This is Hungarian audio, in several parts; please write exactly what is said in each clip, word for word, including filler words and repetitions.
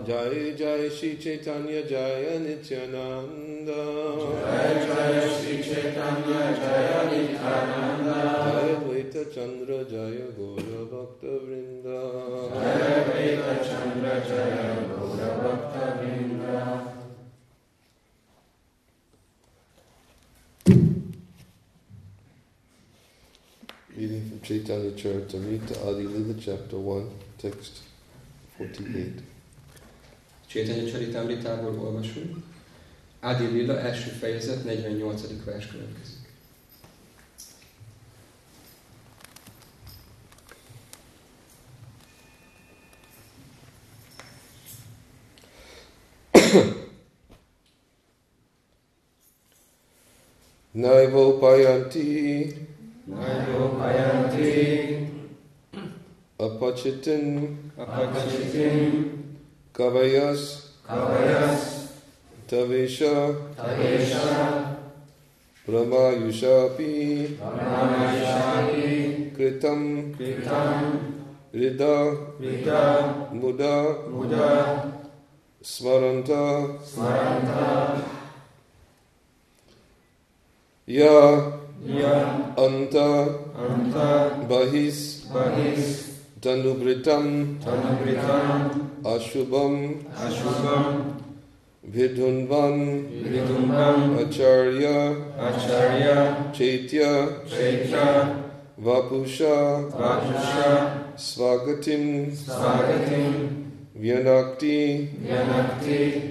Jai Jai Shri Chaitanya Jaya Nityananda. Jai Jai Shri Chaitanya Jaya Nityananda. Jai Advaita Chandra Jaya Gaura Bhakta Vrinda. Jai Advaita Chandra Jaya Gaura Bhakta Vrinda. Reading from Chaitanya Charitamrita, Adi Lila, Chapter one, Text forty-eight. Chaitanya Charitamritából olvasunk. Adi Lila, első fejezet, negyvennyolcadik vers következik. Naivo Payanti Naivo Payanti Apachitin Apachitin Kavayas Kavayas Tavesha Tavesha Brahmayushapi Brahmayushapi Kritam Kritam Rida Rita Muda Muda Smaranta Smaranta Ya Ya Anta Anta Bahis Bahis Tanubritam Tanubritam Ashubham Ashubham Vidhunvan Vidunvam Acharya Acharya Chaitya Chaitra Vapusha Vapusha Svagatim Svagatim Vyanakti Vyanakti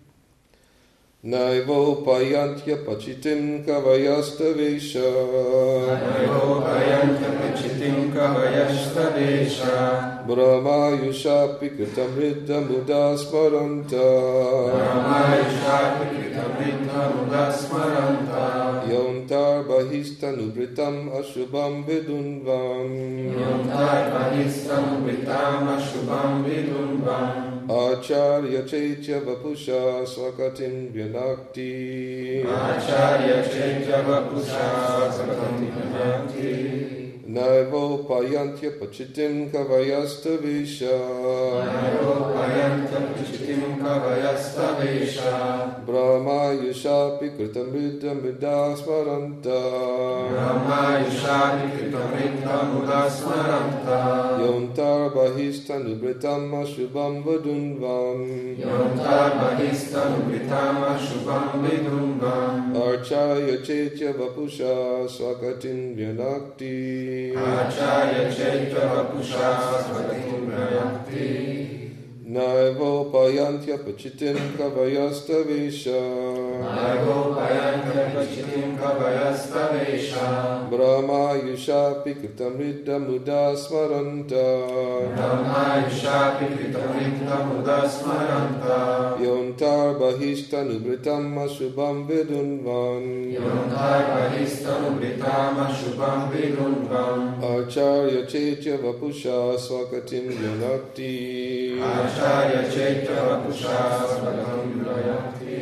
Naivo Payantya Pachitim Kavayastavesha Naivo Payantya Pachitim Kavayashtabesha Brahmayushapi Kritamriddha Muda Smaranta Brahmayushapi Kritamriddha Muda Smaranta Yontar Bahistanubritam Ashubham Vidunvam Yontar Bahistanubritam Ashubham Vidunvam Acharya Chaitya Vapusha Swakatim Vyanakti Acharya Chaitya Vapusha Swakatim Vyanakti Naivo Payantya Pachitim Kavayastavesha Naivo Payantya Pachitim Kavayastavesha Brahmayushapi Kritamriddha Muda Smaranta Brahmayushapi Kritamriddha Muda Smaranta Yontar Bahistanubritam Ashubham Vadunvam Yontar Bahistanubritam Ashubham Vidunvam Acharya Chaitya Vapusha Swakatim Vyanakti Acharya Chaitya Vapusha Swakatim Vyanakti Naivo Payantya Pachitim Kavayastavesha Naivo Payantya Pachitim Kavayastavesha Brahmayushapi Kritamriddha Muda Smaranta Brahmayushapi Kritamriddha Muda Smaranta Yontar Bahistanubritam Ashubham Vidunvam Yontar Bahistanubritam Ashubham Vidunvam Acharya Chaitya Vapusha Swakatim Vyanakti Acharya Chaitya Vapusha Swakatim Vyanakti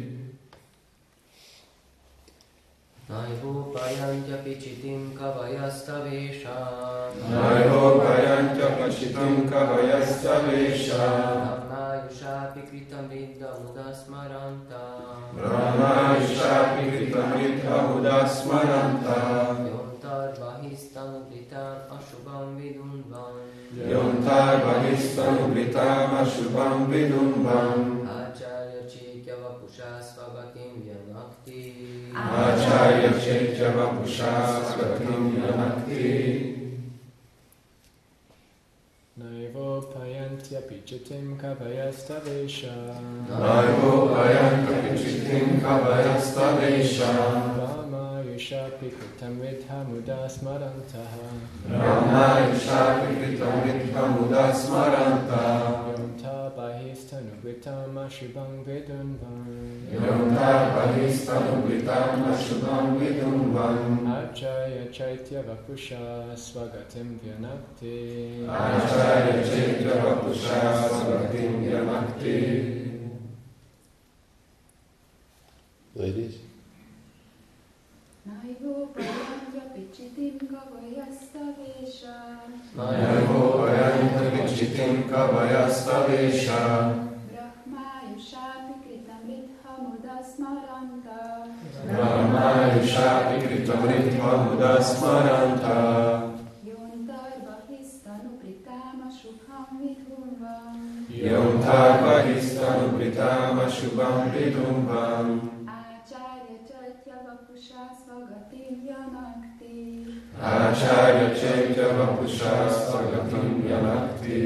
Naivo Payantya Pachitim Kavayastavesha Naivo Payantya Pachitim Kavayastavesha Brahmayushapi Kritamriddha Muda Smaranta Brahmayushapi Kritamriddha Muda Smaranta Yontar Bahistanubritam Ashubham Vidunvam Yontar Bahistanubritam Ashubham Vidunvam Acharya Chaitya Vapusha Swagatim Vyanakti Acharya Chaitya Vapusha Swagatim Vyanakti Naivo Payantya Pachitim Kavayastavesha Naivo Payantya Pachitim Kavayastavesha Brahmayushapi Kritamriddha Muda Smaranta Brahmayushapi Kritamriddha Muda Smaranta Yontar Bahistanubritam Ashubham Vidunvam Yontar Bahistanubritam Ashubham Vidunvam Acharya Chaitya Vapusha Swagatim Vyanakti Acharya Chaitya Vapusha Swagatim Vyanakti Ladies. Naivo Payantya Pachitim Kavayastavesha Naivo Payantya Pachitim Kavayastavesha Mudasmaranta. Brahmayushapi kritam ritma mudasmaranta. Yontarva histanupritama shubham vidhumvam. Yontarva histanupritama shubham vidhumvam. Acharya chaitya vapusha svagatim yanakti. Acharya chaitya vapusha svagatim yanakti.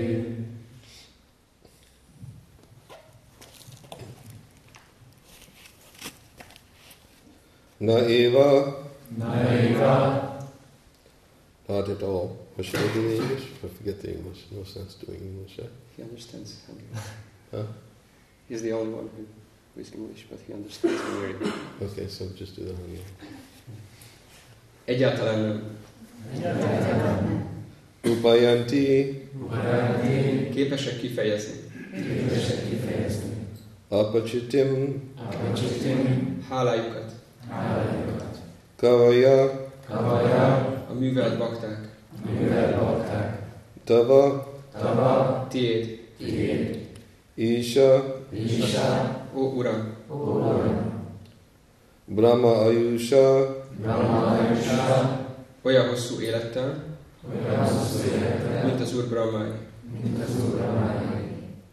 Na eva, Naiva. not at all. Or should I do the English? I forget the English. No sense doing English. Eh? He understands Hungary. Huh? He's the only one who who is English, but he understands Hungarian. Okay, so just do the Hungarian. Egyáltalán nem. Upayanti, Upayanti. Képesek kifejezni. Képesek kifejezni. apachitim, Apachitim. Hálájukat. Hálájukat. kavaya, Kavaya. A művelt bakták. Művel bakták. tava, Tava. Tiéd. Tiéd. isha, Isha. Ó Uram, Uram. brahma ayusha, Brahmayusha. olyan hosszú élettel, Olyan hosszú élettel, mint az Úr Brahmái. mint az Úr Brahmái.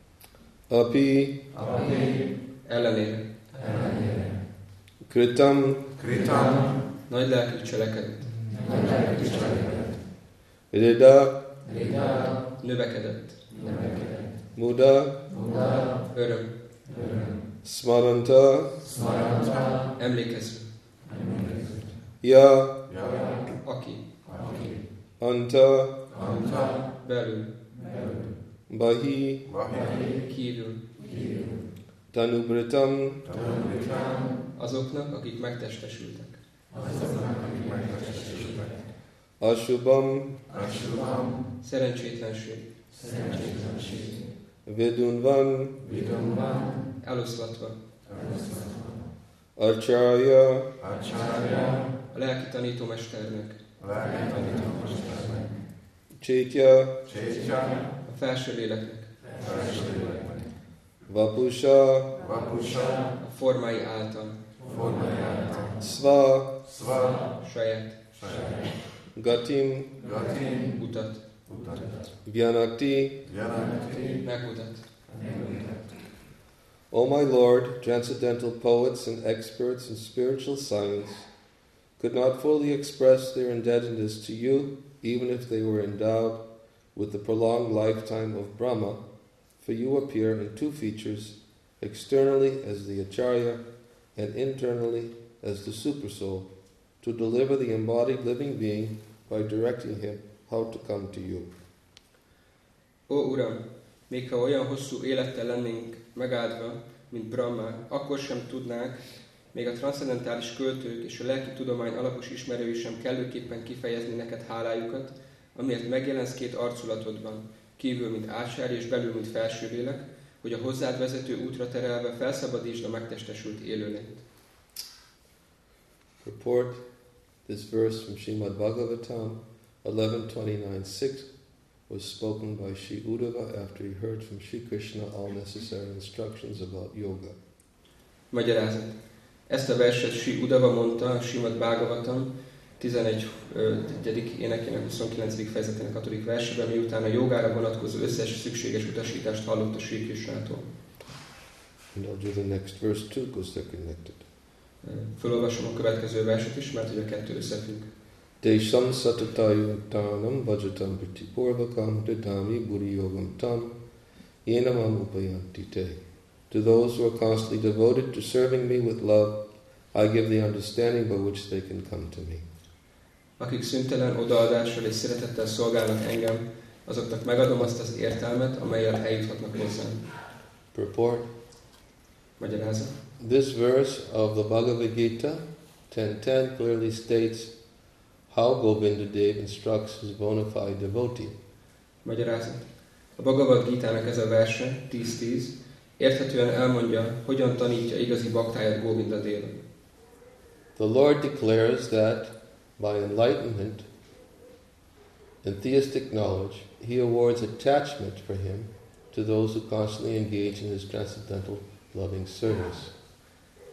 api, Api. Ellenére. Ellenére. kritam, Kritam. Nagy lelkű cselekedet. Nagy lelkű cselekedet. rida, Rida. Növekedett. Növekedett. muda, Muda. Öröm. Öröm. smaranta, Smaranta. Emlékező. Emlékező. ya, Ja. Aki. Aki. anta, Anta. Belül. Belül. bahi, Vahi. Kívül. Kívül. tanubritam, Tanulitám. Azoknak, akik megtestesültek. Azoknak, akik megtestesültek. ashubam, Asubam. Szerencsétlenség. Szerencsétlenség. vidunvan, Vidumban. Eloszlatva. Eloszlatva. acharya, Acharya. A lelki tanítómesternek. A lelki tanítómesternek. chaitya, Csétya. A felső léleknek. Felsőléleknek. vapusha, Vapusa. A formái által. Formájáltal. sva, Szva. Saját. Saját. gatim, Gatin. Utat. Utat. vyanakti. Jeleneti. Megmutat. Megmutat. O my Lord, transcendental poets and experts in spiritual science could not fully express their indebtedness to you, even if they were endowed with the prolonged lifetime of Brahma, for you appear in two features, externally as the Acharya and internally as the Supersoul, to deliver the embodied living being by directing him how to come to you. Ó Uram, még ha olyan hosszú élettel lennénk megáldva, mint Brahma, akkor sem tudnák, még a transzcendentális költők és a lelki tudomány alapos ismerői sem kellőképpen kifejezni neked hálájukat, amiért megjelensz két arculatodban, kívül, mint ácsárj, és belül, mint felsőlélek, hogy a hozzád vezető útra terelve felszabadítsd a megtestesült élőlényt. Report this verse from Srimad Bhagavatam eleven twenty-nine six was spoken by Sri Uddhava after he heard from Sri Krishna all necessary instructions about yoga. Magyarázat. Ezt a verset Sri Uddhava mondta a Srimad Bhagavatam tizenegy. énekének huszonkilencedik fejezetének hatodik versében, miután a jogára vonatkozó összes szükséges utasítást hallotta Sri Krishnától. And I'll do the next verse too because they're connected. Fölolvasom a következő verset is, mert hogy a kettő összefügg. Desham satatayutanam vajatam pritipurvakam dadami buddhi yogam tam yenamam upayanti te. To those who are constantly devoted to serving me with love, I give the understanding by which they can come to me. Akik szüntelen odaadással és szeretettel szolgálnak engem, azoknak megadom azt az értelmet, amellyel eljuthatnak hozzám. Purport. Magyarázat. This verse of the Bhagavad Gita ten ten clearly states how Govinda Dev instructs his bona fide devotee. Magyarázat. A Bhagavad Gita-nak ez a verse, tíz tíz, érthetően elmondja, hogyan tanítja igazi baktáját Govinda Deva. The Lord declares that by enlightenment and theistic knowledge, he awards attachment for him to those who constantly engage in his transcendental loving service.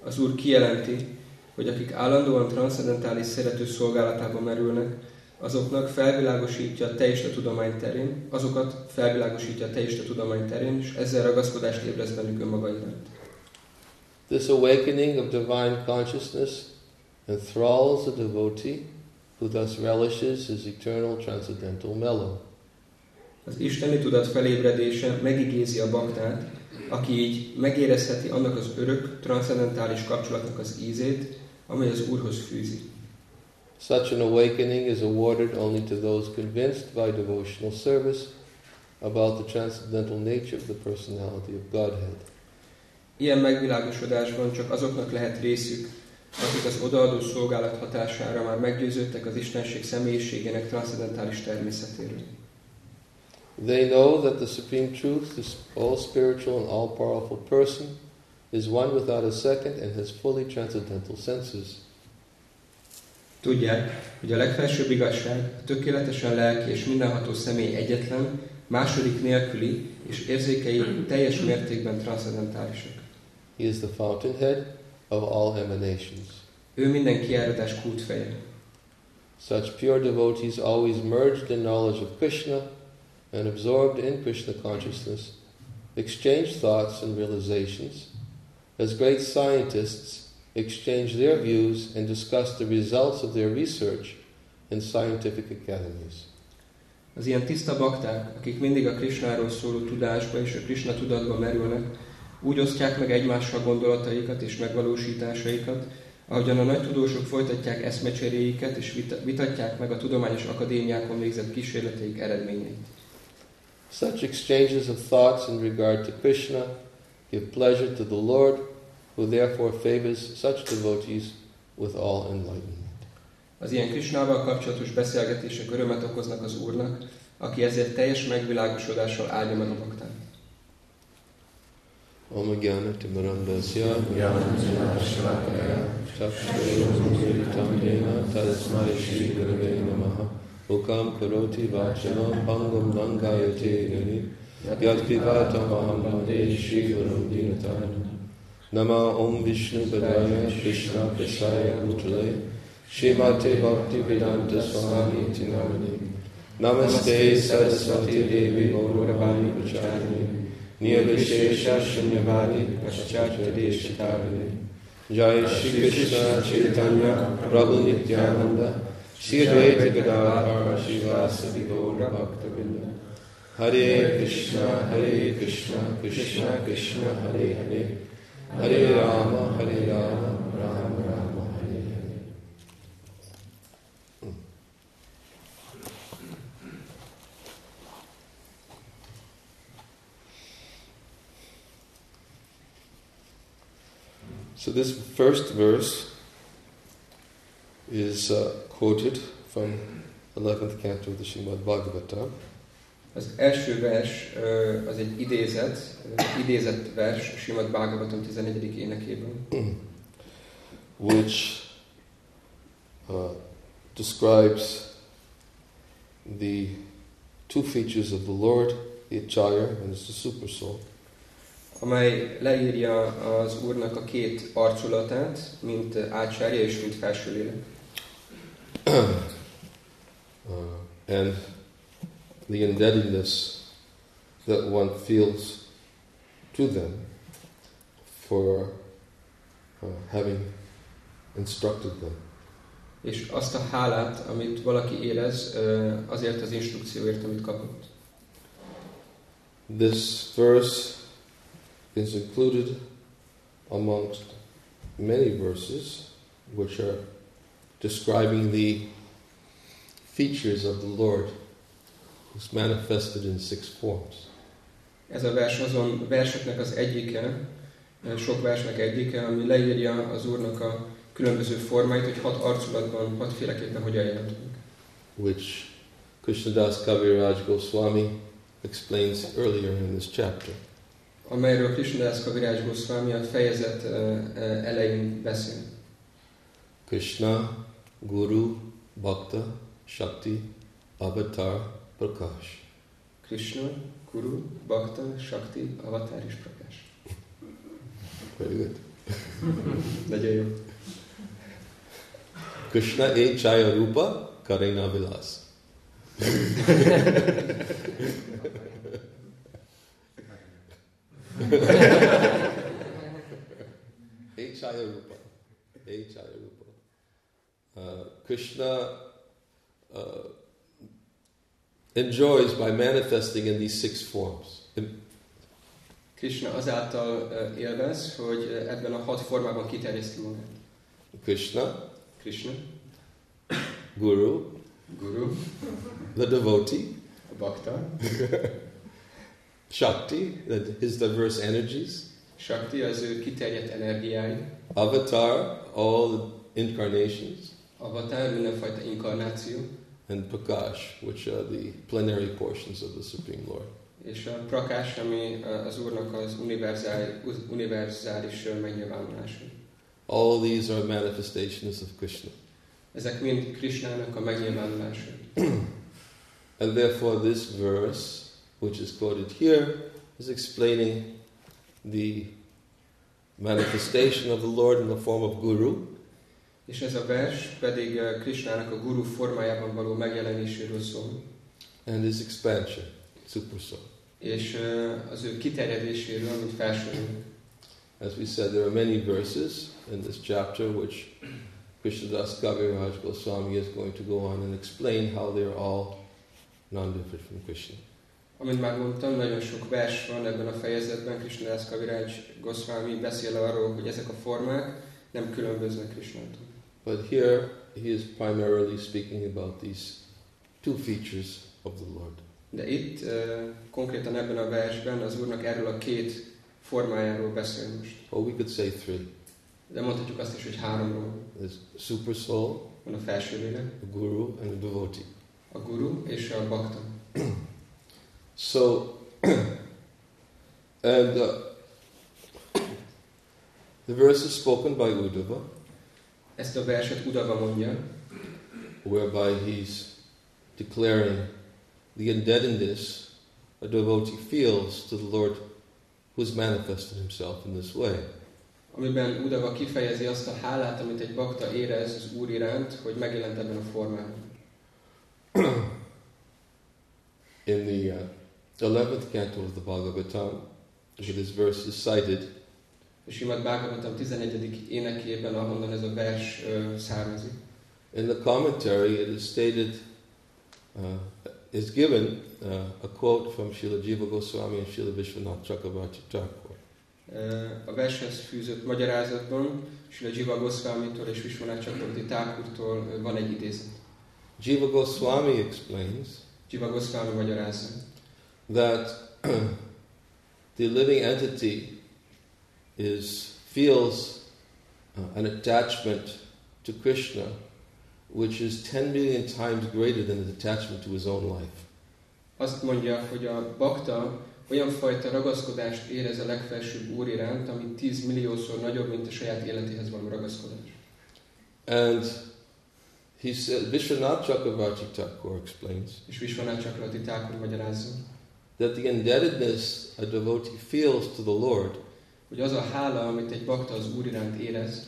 Az Úr kijelenti, hogy akik állandóan transzcendentális szerető szolgálatába merülnek, azoknak felvilágosítja a teista tudomány terén, azokat felvilágosítja a teista tudomány terén, és ezzel ragaszkodást ébreszt bennük önmaga iránt. This awakening of divine consciousness enthralls a devotee who thus relishes his eternal transcendental mellow. Az isteni tudat felébredése megigézi a baktát, aki így megérezheti annak az örök, transzcendentális kapcsolatnak az ízét, amely az Úrhoz fűzi. Such an awakening is awarded only to those convinced by devotional service about the transcendental nature of the personality of Godhead. Ilyen megvilágosodásban csak azoknak lehet részük, akik az odaadó szolgálat hatására már meggyőződtek az Istenség személyiségének transzcendentális természetéről. They know that the supreme truth, the all spiritual and all powerful person, is one without a second and has fully transcendental senses. Tudják, hogy a legfelsőbb igazság, a tökéletesen lelki és mindenható személy egyetlen, második nélküli, és érzékei teljes mértékben transzcendentálisak. He is the fountainhead of all emanations. Ő minden kiáradás kútfeje. Such pure devotees, always merged in knowledge of Krishna and absorbed in Krishna consciousness, exchange thoughts and realizations, as great scientists exchange their views and discuss the results of their research in scientific academies. Az ilyen tiszta bakták, akik mindig a Krishnáról szóló tudásba és a Krishna tudatba merülnek, úgy osztják meg egymással gondolataikat és megvalósításaikat, ahogyan a nagy tudósok folytatják eszmecseréiket és vitatják meg a tudományos akadémiákon végzett kísérleteik eredményeit. Such exchanges of thoughts in regard to Krishna give pleasure to the Lord, who therefore favors such devotees with all enlightenment. Az ilyen Krishnával kapcsolatos beszélgetések örömet okoznak az Úrnak, aki ezért teljes megvilágosodással áldja meg a baktát. Om Gyana Timarandasya Jnana Shalakaya Chakshurumritam Dena Tasmai Shri Gurave Namaha Ukam Karoti Vachanam Pangam Nangayate Gani Yat Pivatam Aham Bhante Shri Gurum Dinatanam Nama Om Vishnu Padaya Krishna Prasaya Bhutale Srimate Bhakti Vedanta Swami Tinamani Namaste Saraswati Devi Gauravani Pracharani Nirvishesha Shunyavadi Paschatya Deshitarini Jai Shri Krishna Chaitanya Prabhu Nityananda Shri Advaita Gadadhar Srivasadi Gaura Bhaktavinda Hare Krishna Hare Krishna Krishna Krishna Hare Hare Hare Rama Hare Rama Rama Rama Hare Hare. So this first verse is uh, quoted from eleventh canto of the Srimad Bhagavatam. Az első vers az egy idézet, idézett vers a Srimad Bhagavatam tizennegyedik énekében. Which uh, describes the two features of the Lord, the Acharya and the Super Soul. Amely leírja az Úrnak a két arculatát, mint Acharya és mint felső lélek. uh, and the indebtedness that one feels to them for uh, having instructed them. És azt a hálát, amit valaki érez azért az instrukcióért, amit kapott. This verse is included amongst many verses which are describing the features of the Lord who's manifested in six forms. Ez a vers azon verseknek az egyike, sok versnek egyike, ami leírja az Úrnak a különböző formáit, hogy hat arculatban, hatféleképpen hogyan jelent meg. Which Krishnadas Kaviraj Goswami explains earlier in this chapter. Amelyről Krishnadas Kaviraj Goswami a fejezet elején beszél. Krishna, Guru, Bhakta, Shakti, Avatar, Prakash. Krishna, Guru, Bhakta, Shakti, Avatar és Prakash. Very good. Nagyon jó. Krishna e chaya rupa karena vilas. e chaya rupa. E chaya rupa. Uh, Krishna uh, enjoys by manifesting in these six forms. Krishna azáltal uh, élvez, hogy uh, ebben a hat formában kiterjeszti magát. Krishna, Krishna, Guru, Guru, the devotee, a bakta, Shakti, his diverse energies, Shakti, az ő kiterjedt energiái, Avatar, all the incarnations, Avatar, mindenfajta inkarnáció, and Prakash, which are the plenary portions of the Supreme Lord. és a Prakash, ami az Úrnak az univerzális, univerzális megnyilvánulása. All these are manifestations of Krishna. Ezek mind Krishnának a megnyilvánulása. And therefore this verse, which is quoted here, is explaining the manifestation of the Lord in the form of Guru. És ez a vers pedig Krishnának a Guru formájában való megjelenéséről szól. And his expansion, super soul. És az ő kiterjedéséről, mint felső. As we said, there are many verses in this chapter which Krishnadas Kaviraj Goswami is going to go on and explain how they are all non-different from Krishna. Amint már mondtam, nagyon sok vers van ebben a fejezetben. Krishnadas Kaviraj Goswami beszél arról, hogy ezek a formák nem különböznek Krishnától. But here he is primarily speaking about these two features of the Lord. De itt uh, konkrétan ebben a versben az Úrnak erről a két formájáról beszél most. Or we could say three. De mondhatjuk azt is, hogy háromról. There's super soul, Van a felső lélek, the Guru, and the devotee. a Guru és a Bakta. So, and uh, the verse is spoken by Uddhava, Ezt a verset Uddhava mondja, whereby he's declaring the indebtedness a devotee feels to the Lord who has manifested himself in this way. amiben Uddhava kifejezi azt a hálát, amit egy bakta érez az Úr iránt, hogy megjelent ebben a formában. In the uh, eleventh canto of the Bhagavatam, this verse is cited, És Srimad Bhagavatam tizenegyedik énekében, ahonnan ez a vers uh, származik. in the commentary it is stated, uh, is given uh, a quote from Srila Jiva Goswami and Srila Vishwanath Chakravarti Thakur. A vershez fűzött magyarázatban Srila Jiva Goswamitól és Vishwanath Chakravarti Thakurtól van egy idézet. Jiva Goswami explains Jiva Goswami magyarázza, that the living entity is feels uh, an attachment to Krishna which is ten million times greater than the attachment to his own life. Azt mondja, hogy a bakta olyan fajta ragaszkodást érez a legfelsőbb Úr iránt, ami tíz milliószor nagyobb, mint a saját életéhez való ragaszkodás. And he said, Vishwanath Chakravarti Thakur explains És Vishwanath Chakravarti Thakur magyarázza, that the indebtedness a devotee feels to the Lord hogy az a hála, amit egy bakta az Úr iránt érez,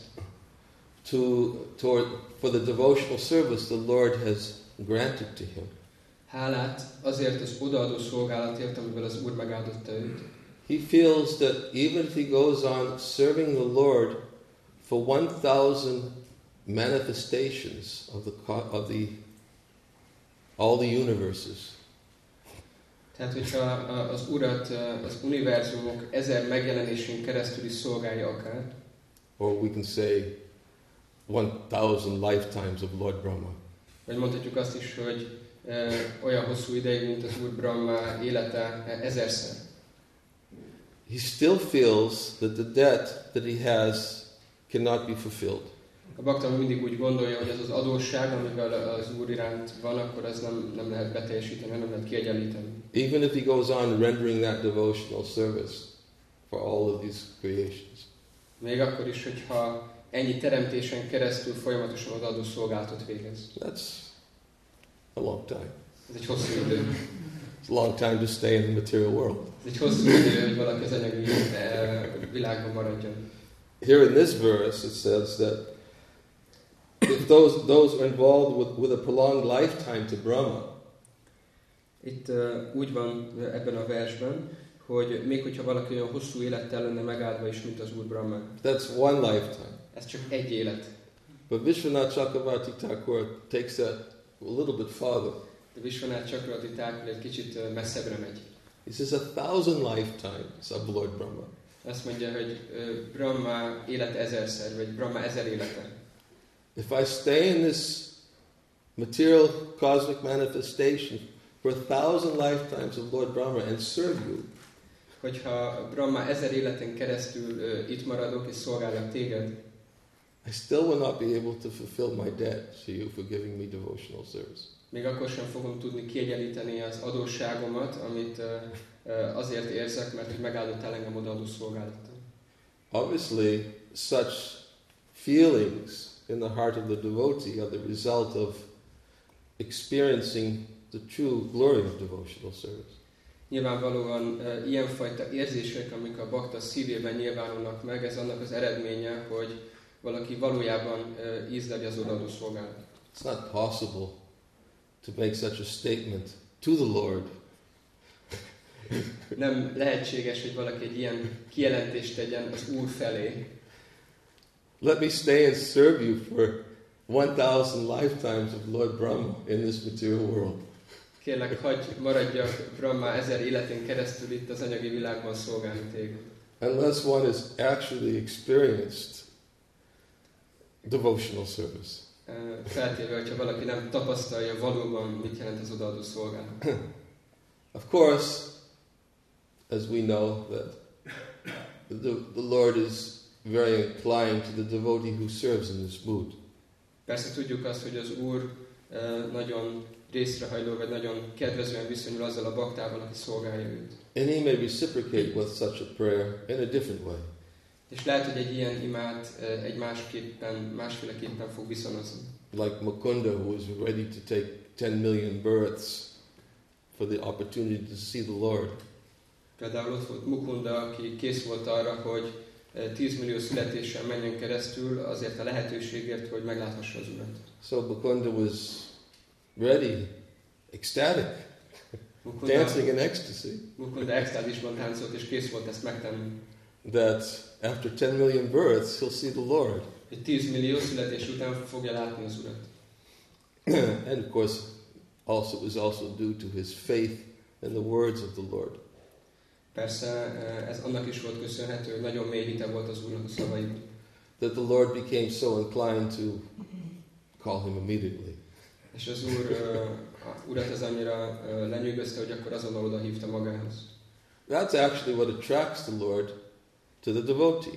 to, toward, for the devotional service the Lord has granted to him. Hálát azért az odaadó szolgálatért, amivel az Úr megáldotta őt. He feels that even if he goes on serving the Lord for one thousand manifestations of the of the all the universes, Tehát, hogyha az Urat az univerzumok ezer megjelenésén keresztül is szolgálja akár, or we can say one thousand lifetimes of Lord Brahma, vagy mondhatjuk azt is, hogy e, olyan hosszú ideig, mint az Úr Brahma élete e, ezerszer. he still feels that the debt that he has cannot be fulfilled. A bakta mindig úgy gondolja, hogy az az adósság, amivel az Úr iránt van, akkor az nem, nem lehet beteljesíteni, nem lehet kiegyenlíteni. Even if he goes on rendering that devotional service for all of these creations. Még akkor is, hogyha ennyi teremtésen keresztül folyamatosan az adó szolgálatot végez. That's a long time. Ez egy hosszú idő. It's a long time to stay in the material world. Ez egy hosszú idő, hogy valaki az anyagi világban maradjon. here in this verse it says that if those those are involved with, with a prolonged lifetime to Brahma, Itt uh, úgy van uh, ebben a versben, hogy még hogyha valaki olyan hosszú élettel lenne megáldva is, mint az Úr Brahma. that's one lifetime. Ez csak egy élet. But Vishwanath Chakravarti Thakur takes that a little bit farther. De Vishwanath Chakravarti Thakur egy kicsit uh, messzebbre megy. He says a thousand lifetimes of Lord Brahma. Azt mondja, hogy uh, Brahma élet ezerszer, vagy Brahma ezer élete. If I stay in this material cosmic manifestation for a thousand lifetimes of Lord Brahma and serve you, Hogyha Brahma ezer életen keresztül uh, itt maradok és szolgálok téged, I still will not be able to fulfill my debt to you for giving me devotional service. még akkor sem fogom tudni kiegyenlíteni az adósságomat, amit uh, uh, azért érzek, mert hogy megáldottál engem odaadó szolgálatot. Obviously, such feelings in the heart of the devotee are the result of experiencing the true glory of devotional service. Nyilvánvalóan uh, ilyenfajta érzések, amik a bakta szívében nyilvánulnak meg, ez annak az eredménye, hogy valaki valójában uh, ízleli az odaadó szolgálatot. It's not possible to make such a statement to the Lord. Nem lehetséges, hogy valaki egy ilyen kijelentést tegyen az Úr felé. Let me stay and serve you for one thousand lifetimes of Lord Brahma in this material world. Kérlek, hagyj maradjak Brahma ezer életén keresztül itt az anyagi világban szolgálni téged. Unless one has actually experienced devotional service. Uh, Feltéve, hogyha valaki nem tapasztalja valóban, mit jelent az odaadó szolgálat. Of course, as we know, that the, the Lord is very inclined to the devotee who serves in this mood. Persze tudjuk azt, hogy az Úr uh, nagyon részrehajló, vagy nagyon kedvezően viszonyul azzal a baktával, aki szolgálja őt. And he may reciprocate with such a prayer in a different way. És lehet, hogy egy ilyen imát uh, egy másképpen, másféleképpen fog viszonozni. Like Mukunda, who was ready to take ten million births for the opportunity to see the Lord. Például ott volt Mukunda, aki kész volt arra, hogy tíz millió születésen menjen keresztül azért a lehetőségért, hogy megláthassa az Urat. So Mukunda was ready, ecstatic, Mukunda, dancing in ecstasy, Mukunda extázisban táncolt, és kész volt ezt megtenni. that after ten million births, he'll see the Lord. Hogy tíz millió születés után fogja látni az Urat. And of course, also it was also due to his faith in the words of the Lord. Persze ez annak is volt köszönhető, hogy nagyon mély hite volt az Úrnak a szavaiban. That the Lord became so inclined to call him immediately. És az Úr uh, Urat az annyira uh, lenyűgözte, hogy akkor azonnal oda hívta magához. That's actually what attracts the Lord to the devotee.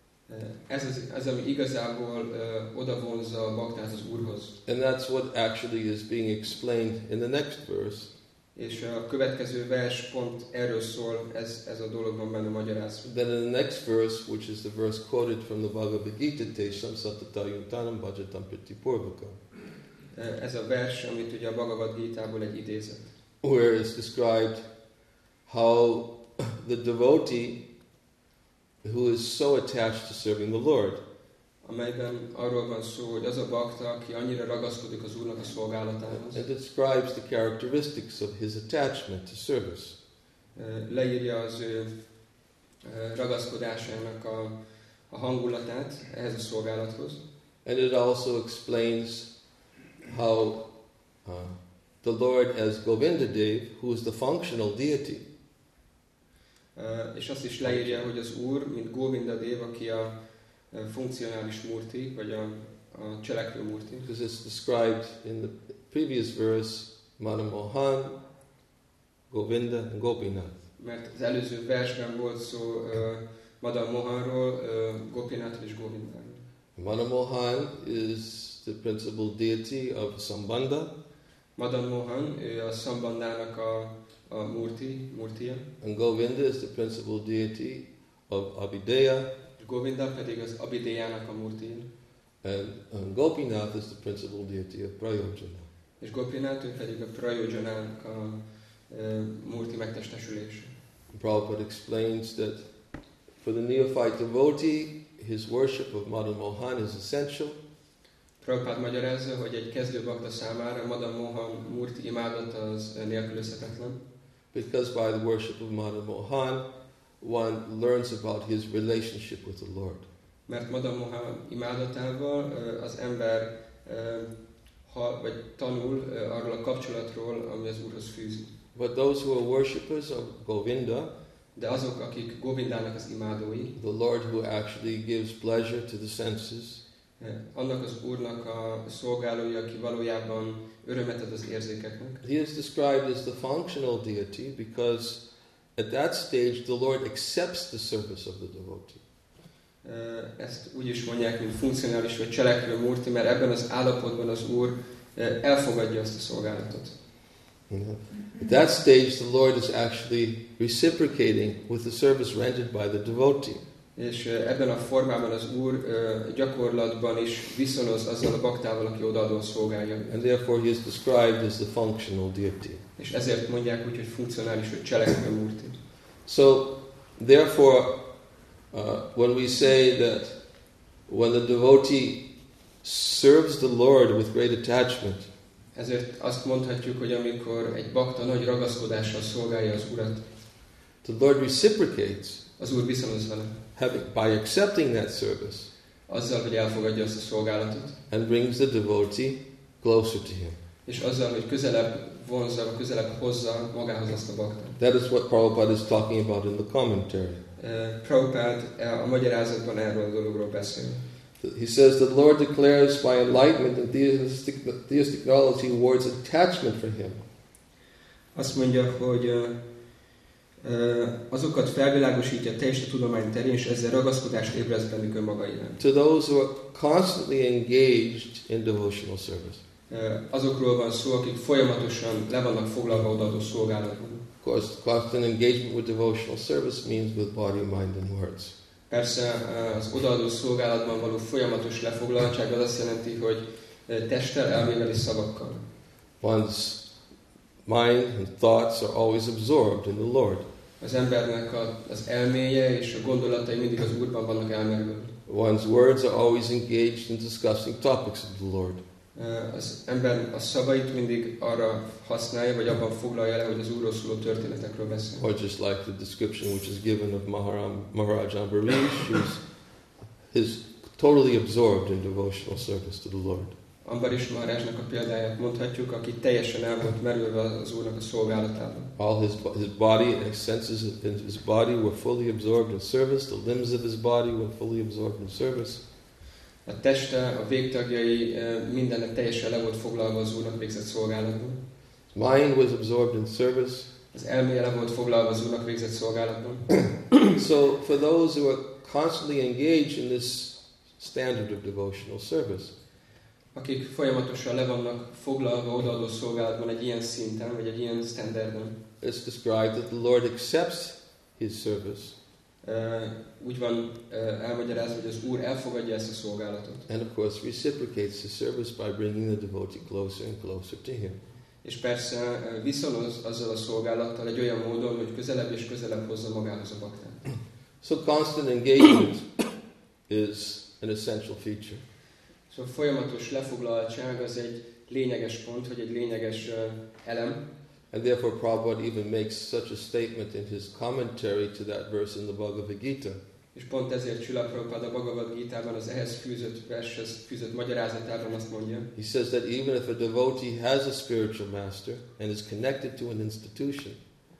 Ez az, az ami igazából uh, oda vonzza a baktát az Úrhoz. And that's what actually is being explained in the next verse. És a következő vers pont erről szól, ez, ez a dologban benne magyarázva. Then in the next verse, which is the verse quoted from the Bhagavad Gita, Tesham Satatayutanam Bhajatam Pritipurvakam. Ez a vers, amit ugye a Bhagavad Gita-ból egy idézet. Where is described how the devotee who is so attached to serving the Lord, amelyben arról van szó, hogy az a bakta, aki annyira ragaszkodik az Úrnak a szolgálatához. it describes the characteristics of his attachment to service. Leírja az ő ragaszkodásának a, a hangulatát ehhez a szolgálathoz. And it also explains how uh, the Lord as Govindadev, who is the functional deity, Uh, és azt is leírja, hogy az Úr, mint Govindadev, aki a uh, funkcionális murti, vagy a, a cselekvő murti. because it's described in the previous verse, Manamohan, Govinda, and Gopinath. Mert az előző versben volt szó uh, Madan Mohanról, uh, Gopinathról és Govindáról. Manamohan is the principal deity of Sambandha, Madan Mohan, ő a Sambandának a, a murti, murtia, and Govinda is the principal deity of Abhideya, és Govinda pedig az Abhidéjának a murtia, and, and Gopinath is the principal deity of Prayojana. és Gopinath, ő pedig a Prayojanának a uh, murti megtestesülése. Prabhupada explains that for the neophyte devotee, his worship of Madan Mohan is essential. Prabhupád magyarázza, hogy egy kezdő bakta számára Madan Mohan Murti imádata az nélkülözhetetlen. Because by the worship of Madan Mohan, one learns about his relationship with the Lord. Mert Madan Mohan imádatával az ember ha, vagy tanul arról a kapcsolatról, ami az Úrhoz fűzi. But those who are worshippers of Govinda, de azok, akik Govindának az imádói, the Lord who actually gives pleasure to the senses, annak az Úrnak a szolgálói, aki valójában örömet ad az érzékeknek. he is described as the functional deity because at that stage the Lord accepts the service of the devotee. Ezt úgy is mondják, mint funkcionális vagy cselekvő Murti, mert ebben az állapotban az Úr elfogadja azt a szolgálatot. Yeah. At that stage the Lord is actually reciprocating with the service rendered by the devotee. És ebben a formában az Úr gyakorlatban is viszonoz azzal a baktával, aki odaadóan szolgálja. And therefore he is described as the functional deity. És ezért mondják úgy, hogy funkcionális vagy cselekvő Murti. So therefore uh, when we say that when the devotee serves the Lord with great attachment, ezért azt mondhatjuk, hogy amikor egy bakta nagy ragaszkodással szolgálja az Urat, the Lord reciprocates, az Úr viszonoz vele. having, by accepting that service, azzal, hogy elfogadja azt a szolgálatot, and brings the devotee closer to him. és azzal, hogy közelebb vonzza, vagy közelebb hozza magához azt a baktát. That is what Prabhupada is talking about in the commentary. Uh, Prabhupád a magyarázatban erről a dologról beszél. He says that the Lord declares by enlightenment and theistic, theistic knowledge he awards attachment for him. Azt mondja, hogy uh, uh, azokat felvilágosítja teljes tudomány terén, és ezzel ragaszkodást ébreszt bennük önmaga iránt. To those who are constantly engaged in devotional service. Uh, azokról van szó, akik folyamatosan le vannak foglalva odaadó szolgálatban. Of course, constant engagement with devotional service means with body, mind and words. Persze az odaadó szolgálatban való folyamatos lefoglaltság az azt jelenti, hogy testtel, elmével és szavakkal. One's mind and thoughts are always absorbed in the Lord. Az embernek a, az elméje és a gondolatai mindig az Úrban vannak elmerülve. One's words are always engaged in discussing topics of the Lord. Az ember a szavait mindig arra használja, vagy abban foglalja le, hogy az Úrról szóló történetekről beszél. Or just like the description which is given of Maharaj Ambarish, who's is totally absorbed in devotional service to the Lord. Ambarish Maharajnak a példáját mondhatjuk, aki teljesen el volt merülve az Úrnak a szolgálatában. All his his body, his senses in his body were fully absorbed in service. The limbs of his body were fully absorbed in service. A teste, a végtagjai, mindennek teljesen le volt foglalva az Úrnak végzett szolgálatban. Mind was absorbed in service. Az elméje le volt foglalva az Úrnak végzett szolgálatban. So for those who are constantly engaged in this standard of devotional service, akik folyamatosan le vannak foglalva odaadó szolgálatban egy ilyen szinten, vagy egy ilyen standardon, it's described that the Lord accepts his service. Uh, úgy van uh, elmagyarázva, hogy az Úr elfogadja ezt a szolgálatot. And of course reciprocates the service by bringing the devotee closer and closer to him. És persze uh, viszonoz azzal a szolgálattal egy olyan módon, hogy közelebb és közelebb hozza magához a baktát. So constant engagement is an essential feature. Szóval folyamatos lefoglaltság az egy lényeges pont, vagy egy lényeges uh, elem. And therefore Prabhupada even makes such a statement in his commentary to that verse in the Bhagavad Gita. És pont ezért Srila Prabhupada a Bhagavad Gitában az ehhez fűzött vershez fűzött magyarázatában azt mondja. He says that even if a devotee has a spiritual master and is connected to an institution,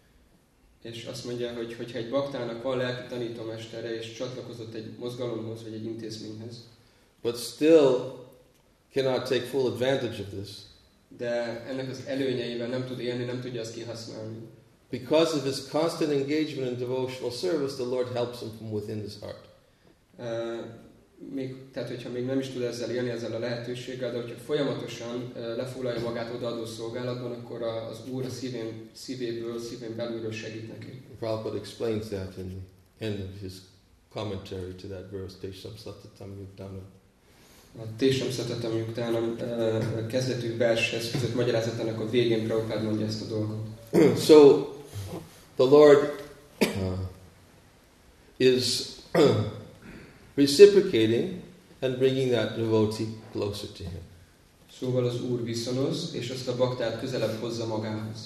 és azt mondja, hogy hogyha egy baktának van lelki tanítómestere és csatlakozott egy mozgalomhoz vagy egy intézményhez, but still cannot take full advantage of this, de ennek az előnyeivel nem tud élni, nem tudja azt kihasználni. because of his constant engagement in devotional service, the Lord helps him from within his heart. Uh, még, tehát, hogyha még nem is tud ezzel élni, ezzel a lehetőséggel, de hogyha folyamatosan uh, lefoglalja magát odaadó szolgálatban, akkor a, az Úr a szívén, szívéből, szívén belülről segít neki. Prabhupada explains that in the end of his commentary to that verse, Tesham Satatam Yuktanam. A Tésem Szatatam Nyugtánam uh, kezdetű vershez fűzött magyarázatának a végén Prabhupád mondja ezt a dolgot. So, the Lord uh, is reciprocating and bringing that devotee closer to him. Szóval az Úr viszonoz, és azt a baktát közelebb hozza magához.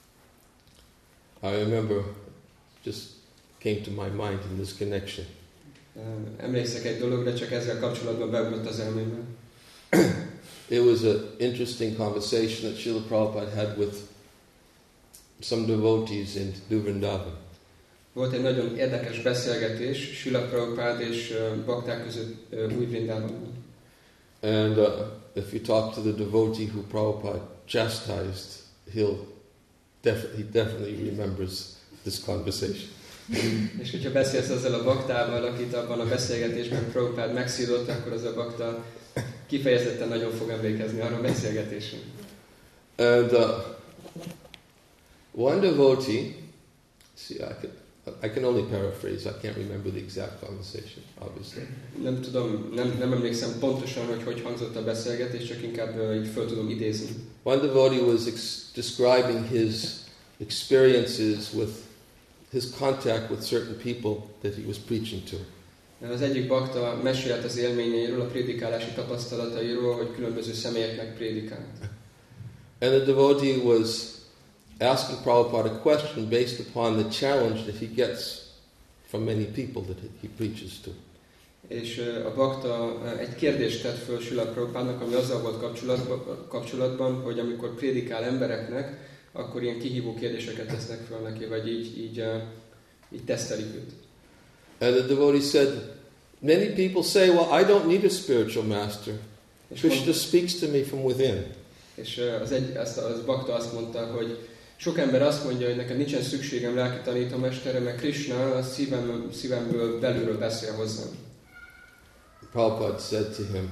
I remember, just came to my mind in this connection. Emlékszek egy dologra, csak ezzel kapcsolatban beugrott az elmémbe. It was an interesting conversation that Srila Prabhupada had with some devotees in Vrindavan. Volt egy nagyon érdekes beszélgetés Srila Prabhupada és uh, bakták között uh, új Vrindavanban. And uh, if you talk to the devotee who Prabhupada chastised, he'll def- he definitely remembers this conversation. És hogyha beszélsz ezzel a baktával, akit abban a beszélgetésben Prabhupada megszídott, akkor az a bakta kifejezetten nagyon fog emlékezni arra a beszélgetésre. And uh, one devotee, see, I can, I can only paraphrase, I can't remember the exact conversation, obviously. Nem tudom, nem, nem emlékszem pontosan, hogy hogy hangzott a beszélgetés, csak inkább uh, így föl tudom idézni. One devotee was ex- describing his experiences with his contact with certain people that he was preaching to. Az egyik bakta mesélt az élményeiről, a prédikálási tapasztalatairól, hogy különböző személyeknek prédikált. And the devotee was asking Prabhupada a question based upon the challenge that he gets from many people that he preaches to. És a bakta egy kérdést tett föl Srila Prabhupádnak, ami azzal volt kapcsolatban, kapcsolatban, hogy amikor prédikál embereknek, akkor ilyen kihívó kérdéseket tesznek föl neki, vagy így, így, így tesztelik őt. And the devotee said, many people say, well, I don't need a spiritual master. Krishna speaks to me from within. És az, egy, az, az bakta azt mondta, hogy sok ember azt mondja, hogy nekem nincsen szükségem lelki tanítómesterre, mert Krishna a szívem, szívemből belülről beszél hozzám. Prabhupada said to him,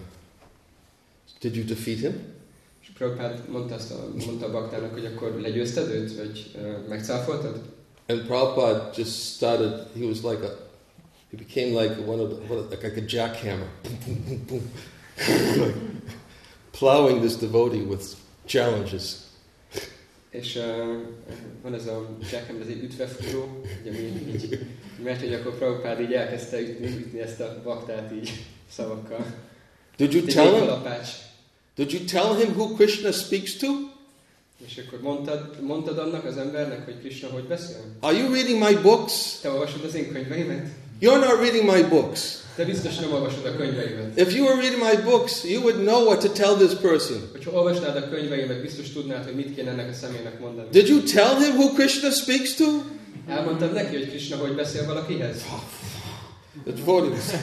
did you defeat him? És Prabhupada mondta, azt a, mondta a baktának, hogy akkor legyőzted őt, vagy uh, megcáfoltad? And Prabhupada just started, he was like a, he became like one of the, what, like a jackhammer. Boom, boom, boom, boom. Like plowing this devotee with challenges. És uh, van ez a jackhammer, ez egy ütvefúró, ugye mi így, mert hogy akkor Prabhupada így elkezdte ütni, ütni ezt a baktát így szavakkal. Did you tell him? Did you tell him who Krishna speaks to? És akkor mondtad, mondtad annak az embernek, hogy Krishna hogy beszél? Are you reading my books? Te olvasod az én könyveimet? You're not reading my books. Te biztos nem olvasod a könyveimet. If you were reading my books, you would know what to tell this person. Hogyha olvasnád a könyveimet, biztos tudnád, hogy mit kéne ennek a személynek mondani. Did you tell him who Krishna speaks to? Elmondtad neki, hogy Krishna hogy beszél valakihez? The devotees.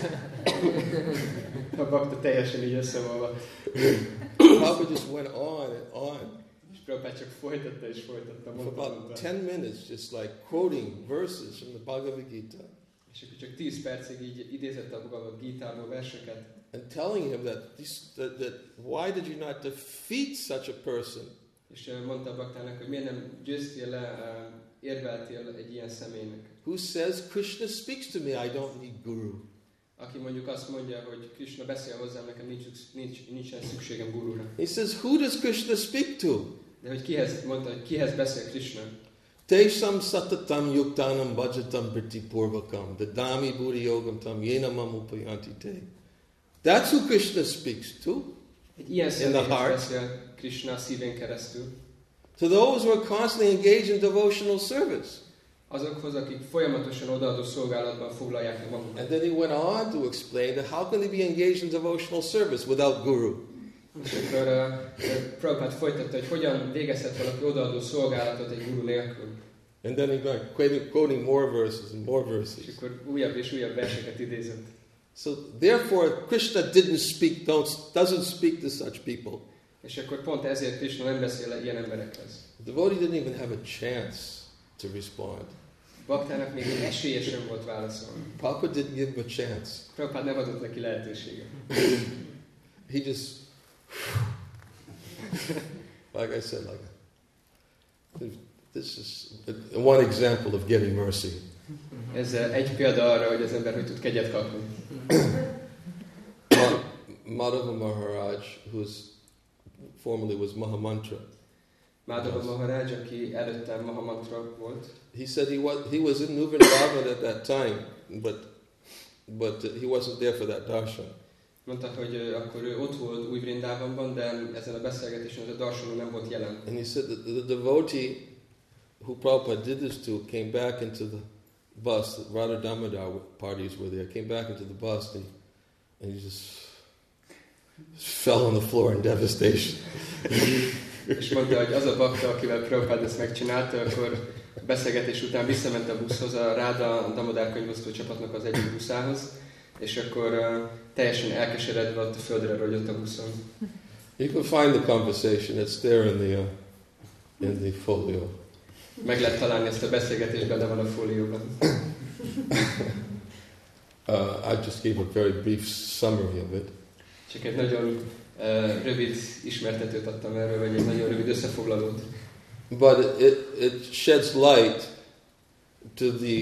A bakta teljesen így összevalva. Prabhupada just went on and on. És Prabhupada csak folytatta és folytatta. For about ten minutes, just like quoting verses from the Bhagavad Gita. És akkor csak tíz percig így idézett a Bhagavad Gita-ból verseket. And telling him that, this, that, that why did you not defeat such a person? És mondta a baktának, hogy miért nem győztél le, érveltél egy ilyen személynek. Who says Krishna speaks to me, I don't need guru. Aki mondjuk azt mondja, hogy Krishna beszél hozzám, nekem nincs, nincs, nincsen szükségem gurúra. He says, who does Krishna speak to? De hogy kihez, mondta, hogy kihez beszél Krishna? Tesam satatam yuktanam bhajatam priti purvakam dadami buddhi yogam tam yena mam upayanti te. That's who Krishna speaks to. Egy ilyen személyhez beszél Krishna szívén keresztül. To those who are constantly engaged in devotional service. Azokhoz, akik folyamatosan odaadó szolgálatban foglalják meg magukat. And then he went on to explain that how can they be engaged in devotional service without guru? És akkor uh, Prabhupada folytatta, hogy hogyan végezhet valaki odaadó szolgálatot egy guru nélkül. And then he went quoting, quoting more verses and more verses. És akkor újabb és újabb verseket idézett. So therefore Krishna didn't speak, don't, doesn't speak to such people. És akkor pont ezért Krishna nem beszél ilyen emberekhez. The devotee didn't even have a chance to respond. Baktának még egy esélye sem volt válaszolni. Prabhupada didn't give him a chance. Prabhupada nem adott neki lehetőséget. He just, like I said, like this is one example of getting mercy. Ez egy példa arra, hogy az ember hogy tud kegyet kapni. Madhava Maharaj, who's formerly was Mahamantra. Madhava Maharaj, aki előtte Mahamantra volt. He said he was he was in Vrindavan at that time, but but he wasn't there for that darshan. Mondta, hogy ő, akkor ő ott volt Új Vrindávamban, de ezen a beszélgetésen ez a darsanon nem volt jelen. And he said that the devotee who Prabhupada did this to came back into the bus. The Radha Damodar parties were there. Came back into the bus and he, and he just fell on the floor in devastation. És mondta, hogy az a bakta, akivel Prabhupada ezt megcsinálta, akkor beszélgetés után visszament a buszhoz, a Radha Damodar könyvosztó csapatnak az egyik buszához, és akkor uh, teljesen elkeseredve ott a földre rogyott a buszon. You can find the conversation. It's there in the uh, in the folio. Meg lehet találni ezt a beszélgetést, benne van a fólióban. uh, I just gave a very brief summary of it. Csak egy nagyon uh, rövid ismertetőt adtam erről, vagy egy nagyon rövid összefoglalót. But it, it sheds light to the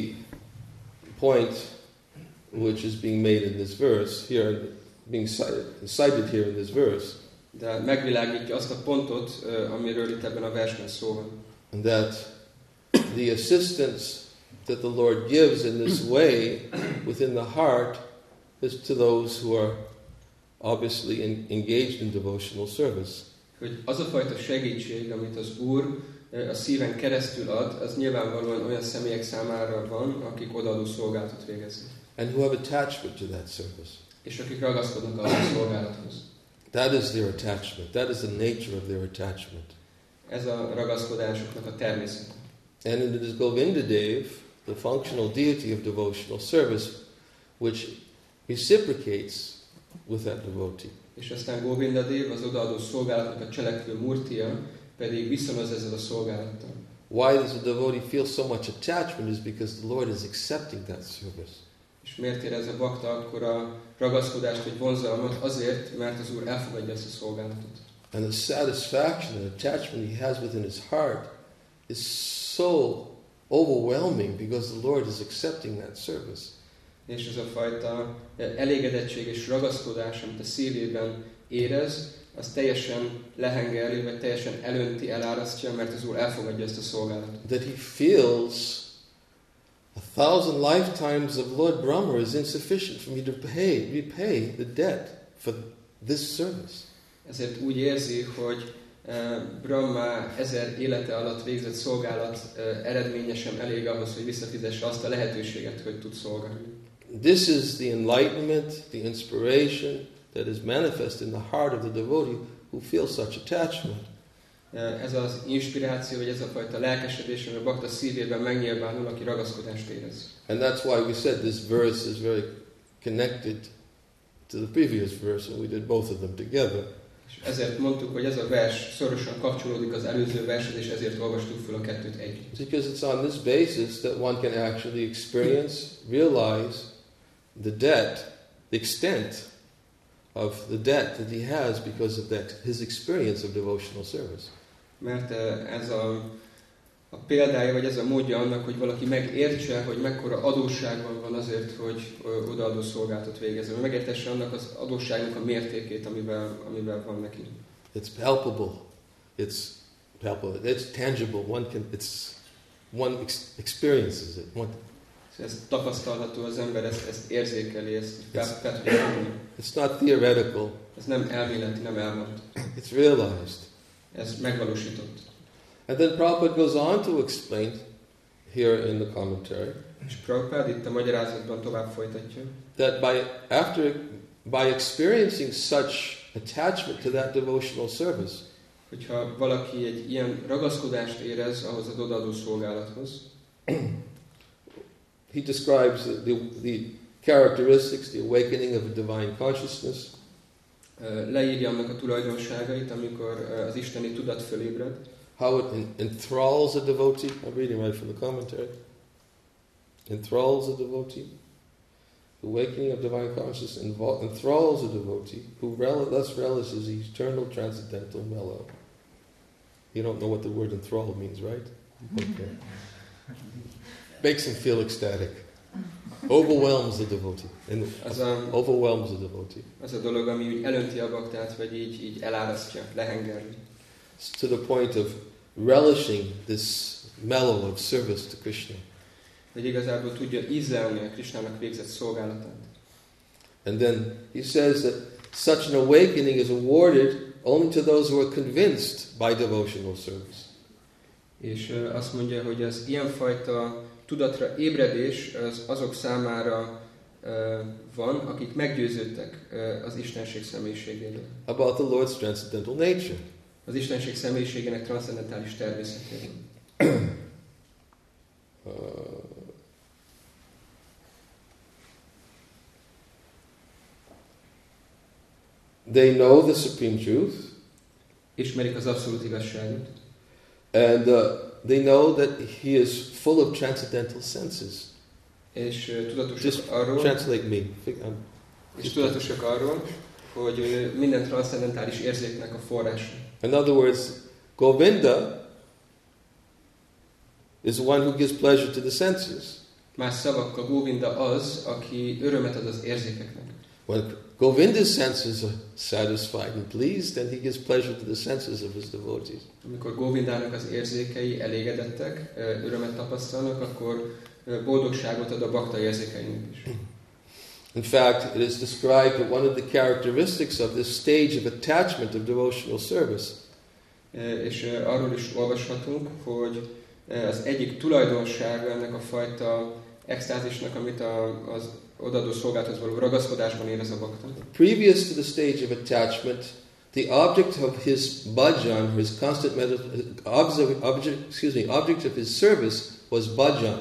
point which is being made in this verse, here, being cited, cited here in this verse. De megvilágítja azt a pontot, uh, amiről itt ebben a versben szó van. And that the assistance that the Lord gives in this way within the heart is to those who are obviously in, engaged in devotional service. Hogy az a fajta segítség, amit az Úr a szíven keresztül ad, az nyilvánvalóan olyan személyek számára van, akik odaadó szolgálatot végeznek. And who have attachment to that service. És akik ragaszkodnak a szolgálathoz. That is their attachment. That is the nature of their attachment. Ez a ragaszkodásoknak a természete. And it is Govinda Dev, the functional deity of devotional service, which reciprocates with that devotee. És aztán Govinda Dev, az odaadó szolgálatnak a cselekvő murtia, pedig viszonoz ezzel a szolgálattal. Why does the devotee feel so much attachment is because the Lord is accepting that service. És miért érez a bakta akkor a ragaszkodást vagy vonzalmat? Azért, mert az Úr elfogadja ezt a szolgálatot. And the satisfaction and attachment he has within his heart is so overwhelming because the Lord is accepting that service. És ez a fajta elégedettség és ragaszkodás, amit a szívében érez, az teljesen lehengeri, vagy teljesen elönti, elárasztja, mert az Úr elfogadja ezt a szolgálatot. That he feels a thousand lifetimes of Lord Brahma is insufficient for me to pay, repay the debt for this service. Ezért úgy érzi, hogy uh, Brahma ezer élete alatt végzett szolgálat uh, eredménye sem elég ahhoz, hogy visszafizesse azt a lehetőséget, hogy tud szolgálni. This is the enlightenment, the inspiration that is manifest in the heart of the devotee who feels such attachment. Uh, ez az inspiráció, vagy ez a fajta lelkesedés, ami a bakta szívében megnyilvánul, aki ragaszkodást érez. And that's why we said this verse is very connected to the previous verse, and we did both of them together. És ezért mondtuk, hogy ez a vers szorosan kapcsolódik az előző vershez, és ezért olvastuk fel a kettőt együtt. Because it's on this basis that one can actually experience, realize the debt, the extent of the debt that he has because of that, his experience of devotional service. Mert ez a, a példája, vagy ez a módja annak, hogy valaki megértse, hogy mekkora adósságban van azért, hogy odaadó szolgálatot végezzen. Hogy megértesse annak az adósságnak a mértékét, amivel, amivel van neki. It's palpable. It's palpable. It's tangible. One can. It's one ex- experiences it. One. Ez tapasztalható, az ember ezt, ezt érzékeli, ezt fel, fel tudja tudni. It's not theoretical. Ez nem elméleti, nem elmond. It's realized. Ez megvalósított. And then Prabhupada goes on to explain here in the commentary. És Prabhupada itt a magyarázatban tovább folytatja. That by after by experiencing such attachment to that devotional service, hogyha valaki egy ilyen ragaszkodást érez ahhoz az odaadó szolgálathoz, he describes the, the, the characteristics, the awakening of a divine consciousness. Leírja annak a tulajdonságait, amikor az isteni tudat fölébred. How it enthralls a devotee. I'm reading right from the commentary. Enthralls a devotee. The awakening of divine consciousness enthralls a devotee who rel- thus relishes the eternal transcendental mellow. You don't know what the word enthrall means, right? Okay. Makes him feel ecstatic. Overwhelms the devotee. And az a, overwhelms the devotee. Az a dolog, ami úgy elönti a baktát, vagy így, így elárasztja, lehengeri. To the point of relishing this mellow of service to Krishna. Hogy igazából tudja ízlelni a Krishnának végzett szolgálatát. And then he says that such an awakening is awarded only to those who are convinced by devotional service. És uh, azt mondja, hogy az ilyenfajta tudatra ébredés az azok számára uh, van, akik meggyőződtek uh, az Istenség személyiségéről. About the Lord's transcendental nature. Az Istenség személyiségének transzcendentális természetéről. Uh, they know the supreme truth. Ismerik az abszolút igazságot. And uh, they know that he is full of transcendental senses. És uh, tudatosak Just arról, translate me. I'm, és tudatosak arról, hogy uh, minden transzcendentális érzéknek a forrása. in other words, Govinda is the one who gives pleasure to the senses. Más szavakkal Govinda az, aki örömet ad az érzékeknek. When Govinda's senses are satisfied and pleased, then he gives pleasure to the senses of his devotees. Amikor Govindának az érzékei elégedettek, örömet tapasztalnak, akkor boldogságot ad a bakta érzékeinek is. In fact, it is described that one of the characteristics of this stage of attachment of devotional service És arról is olvashatunk, hogy az egyik tulajdonsága ennek a fajta extázisnak, amit a, az odaadó szolgálathoz való ragaszkodásban érez a bakta. previous to the stage of attachment, the object of his bhajan, his constant meditation, object, object, excuse me, object of his service was bhajan.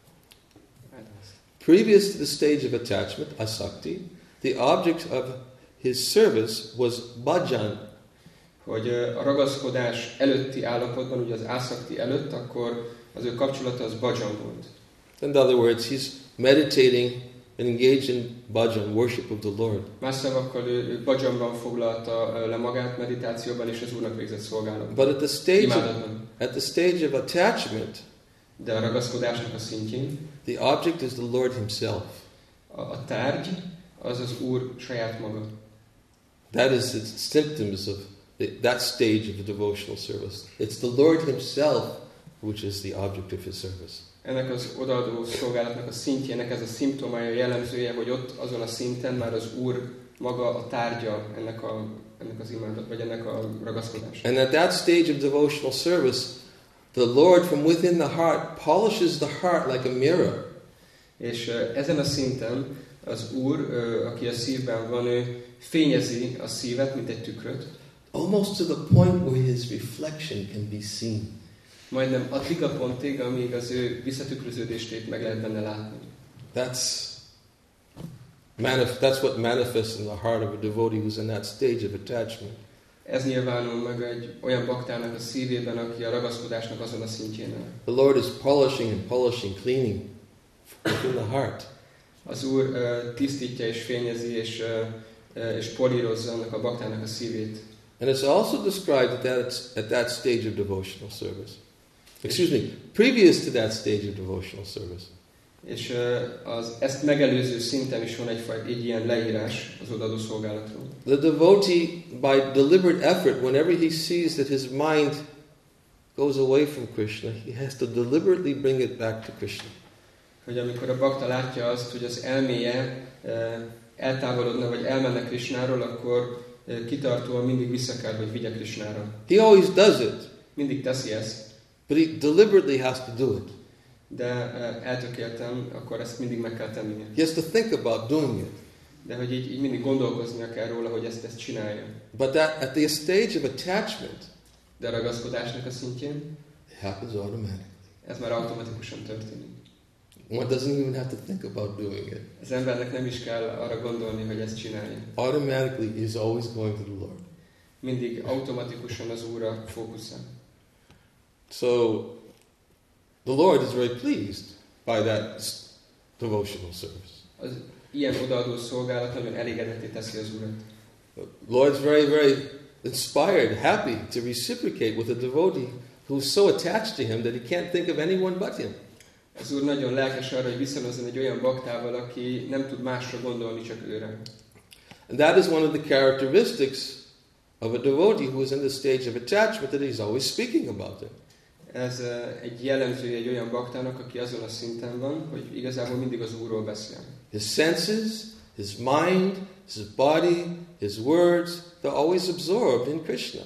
Previous to the stage of attachment, asakti, the object of his service was bhajan. Hogy a ragaszkodás előtti állapotban, ugye az ászakti előtt, akkor az ő kapcsolata az bhajan volt. In other words, he's meditating and engaged in bhajan, worship of the Lord. Más szavakkal ő, ő bhajanban foglalta le magát, meditációban és az Úrnak végzett szolgálatban. But at the stage of, Imádatban. at the stage of attachment, De a ragaszkodásnak a szintjén the object is the Lord himself. a, a tárgy az az Úr saját maga. That is the symptoms of the, that stage of the devotional service. It's the Lord himself which is the object of his service. Ennek az odaadó szolgálatnak a szintjének ez a szimptomája, jellemzője, hogy ott azon a szinten már az Úr maga a tárgya ennek, a, ennek az imádat, vagy ennek a ragaszkodásnak. And at that stage of devotional service, the Lord from within the heart polishes the heart like a mirror. És uh, ezen a szinten az Úr, uh, aki a szívben van, ő fényezi a szívet, mint egy tükröt. Almost to the point where his reflection can be seen. Majdnem addig a pontig, amíg az ő visszatükröződését meg lehet benne látni. That's, manif- that's what manifests in the heart of a devotee who's in that stage of attachment. Ez nyilvánul meg egy olyan baktának a szívében, aki a ragaszkodásnak azon a szintjén áll. The Lord is polishing and polishing, cleaning within the heart. Az Úr uh, tisztítja és fényezi és, uh, uh, és polírozza annak a baktának a szívét. And it's also described at that, at that stage of devotional service. Excuse me, previous to that stage of devotional service. És uh, az, ezt megelőző szinten is van egyfajta egy ilyen leírás az odaadó szolgálatról. The devotee, by deliberate effort, whenever he sees that his mind goes away from Krishna, he has to deliberately bring it back to Krishna. Hogy amikor a bakta látja azt, hogy az elméje uh, eltávolodna, vagy elmenne Krishnáról, akkor uh, kitartóan mindig vissza kell, hogy vigye Krishnára. He always does it, Mindig teszi ezt, but he deliberately has to do it. de uh, eltökéltem, akkor ezt mindig meg kell tennie. He has to think about doing it. De hogy így, így mindig gondolkoznia kell róla, hogy ezt, ezt csinálja. But that at the stage of attachment, De a ragaszkodásnak a szintjén it happens automatically. ez már automatikusan történik. One doesn't even have to think about doing it. Az embernek nem is kell arra gondolni, hogy ezt csinálja. Automatically, he's always going to the Lord. Mindig automatikusan az Úrra fókuszál. So, the Lord is very pleased by that s- devotional service. Az ilyen odaadó szolgálat nagyon elégedetté teszi az Urat. The Lord's very, very inspired, happy to reciprocate with a devotee who's so attached to him that he can't think of anyone but him. Az Úr nagyon lelkes arra, hogy viszonozzon egy olyan baktával, aki nem tud másra gondolni, csak őre. And that is one of the characteristics of a devotee who is in the stage of attachment, that he's always speaking about it. Ez uh, egy jellemzője egy olyan baktának, aki azon a szinten van, hogy igazából mindig az Úrról beszél. His senses his mind, his body, his words, they're always absorbed in Krishna.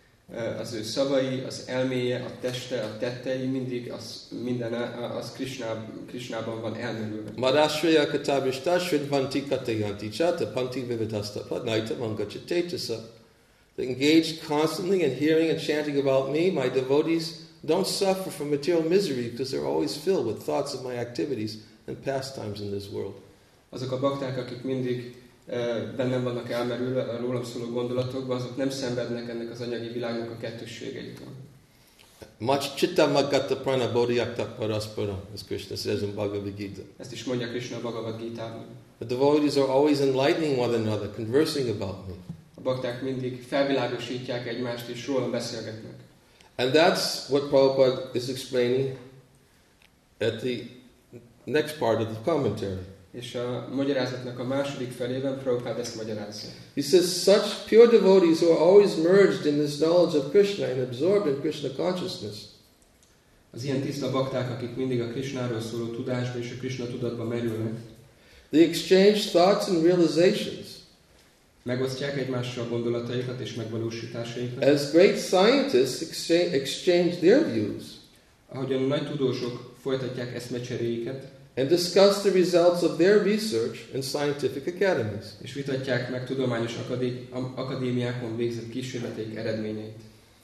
Az ő szavai, az elméje, a teste, a tettei, mindig az, minden, az Krishna, Krishnában van elmerülve. Madashraya katabishta shridvanti katayanti chata panti vividhasta padnaita mangachatesa. They engage constantly in hearing and chanting about me. My devotees don't suffer from material misery because they're always filled with thoughts of my activities and pastimes in this world. Azok a bakták, akik mindig bennem vannak elmerülve a rólam szóló gondolatokban, azok nem szenvednek ennek az anyagi világnak a kettősségeitől. Much chitta magata prana bodhiyakta paraspara, as Krishna says in Bhagavad Gita. Ezt is mondja Krishna a Bhagavad Gitában. The devotees are always enlightening one another, conversing about me. A bakták mindig felvilágosítják egymást és rólam beszélgetnek. And that's what Prabhupada is explaining at the next part of the commentary. És a magyarázatnak a második felében Prabhupada ezt magyarázza. He says, such pure devotees who are always merged in this knowledge of Krishna and absorbed in Krishna consciousness. Az ilyen tiszta bakták, akik mindig a Krishnáról szóló tudásba és a Krishna tudatba merülnek, They exchange thoughts and realizations. megosztják egymással gondolataikat és megvalósításaikat. As great scientists exchange, exchange their views Ahogyan nagy tudósok folytatják eszmecseréiket, and discuss the results of their research in scientific academies. és vitatják meg tudományos akadé- akadémiákon végzett kísérleteik eredményeit.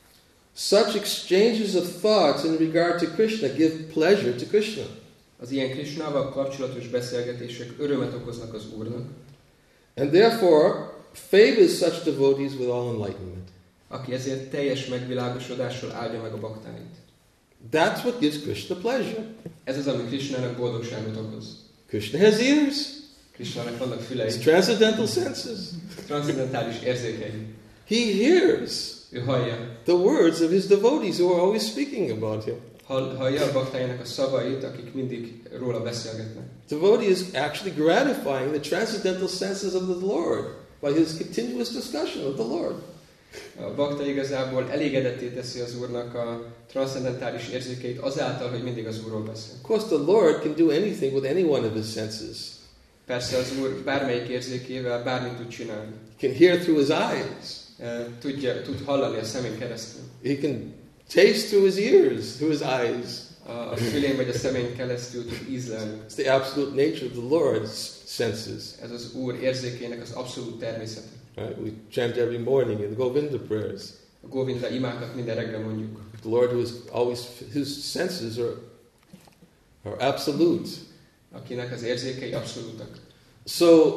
Such exchanges of thoughts in regard to Krishna give pleasure to Krishna. Az ilyen Krishnával kapcsolatos beszélgetések örömet okoznak az Úrnak, And therefore favors such devotees with all enlightenment. aki ezért teljes megvilágosodással áldja meg a baktáit. That's what gives Krishna pleasure. Ez az, ami Krishnának boldogságot okoz. Krishna has ears. Krishnának vannak fülei, His transcendental senses. transzendentális érzékei. He hears Ő hallja. the words of his devotees who are always speaking about him. Hall, hallja a baktájának a szavait, akik mindig róla beszélgetnek. Devotee is actually gratifying the transcendental senses of the Lord by his continuous discussion of the Lord. A bakta igazából elégedetté teszi az Úrnak a transzcendentális érzékeit azáltal, hogy mindig az Úrról beszél. Of course, the Lord can do anything with any one of his senses. Persze az Úr bármelyik érzékével bármit tud csinálni. He can hear through his eyes. Tudja, tud hallani a szemén keresztül. He can taste through his ears, through his eyes. A fülén vagy a szemén keresztül tud ízlelni. It's the absolute nature of the Lord's senses. Ez az Úr érzékének az abszolút természete. Right? We chant every morning in the Govinda prayers. A Govinda imákat minden reggel mondjuk. The Lord who is always, whose senses are, are absolute. Akinek az érzékei abszolútak. So,